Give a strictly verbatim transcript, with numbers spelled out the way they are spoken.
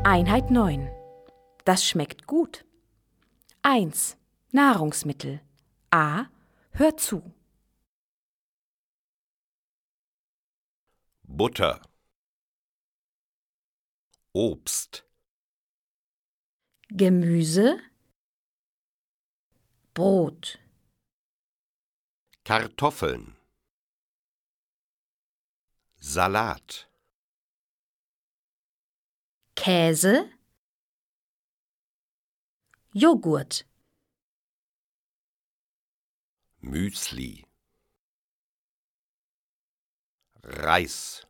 Einheit neun. Das schmeckt gut. eins. Nahrungsmittel. A. Hör zu. Butter, Obst, Gemüse. Brot. Kartoffeln, Salat, Käse. Joghurt. Müsli, Reis,